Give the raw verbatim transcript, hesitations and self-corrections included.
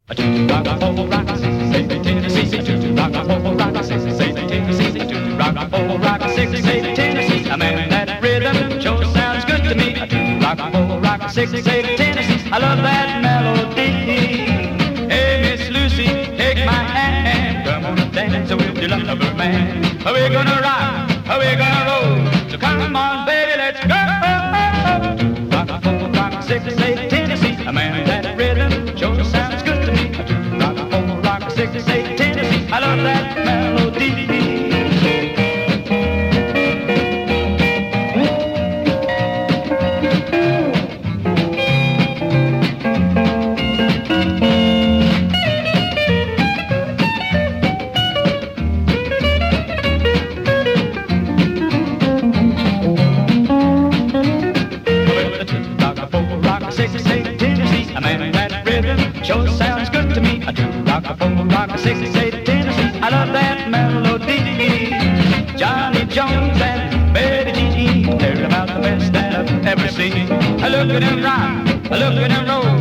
I do rock and roll, rock, say Tennessee. I do rock and roll, rock, say Tennessee. I do rock and roll, rock, say Tennessee. A man, that rhythm sure sounds good to me. I do rock and roll, rock, say Tennessee. I love that melody. Hey, Miss Lucy, take my hand. Come on and dance with your lover man. We're gonna rock, we're gonna roll. So come on, baby, let's go. Rock and roll, rock, say Tennessee. A man, that rhythm sure sounds good to me. I do rock and roll, rock, say Tennessee. I love that melody. A man, that rhythm sure sounds good to me. I do rock a roll, rock a sixty-eight Tennessee. I love that melody. Johnny Jones and Betty Jean, they're about the best that I've ever seen. I look at them rock, I look at them roll.